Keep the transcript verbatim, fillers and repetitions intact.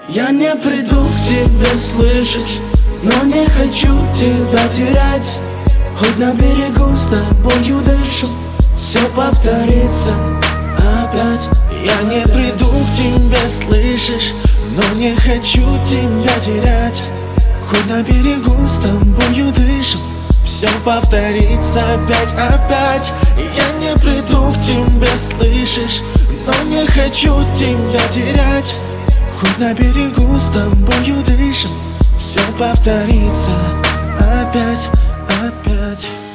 Я не приду к тебе, слышишь, но не хочу тебя терять. Хоть на берегу с тобою дышу, все повторится опять. Я не приду к тебе, слышишь, но не хочу тебя терять. Хоть на берегу с тобою дышу, все повторится опять, опять. Я не приду к тебе, слышишь, но не хочу тебя терять. Хоть на берегу с тобою дышим, все повторится опять, опять.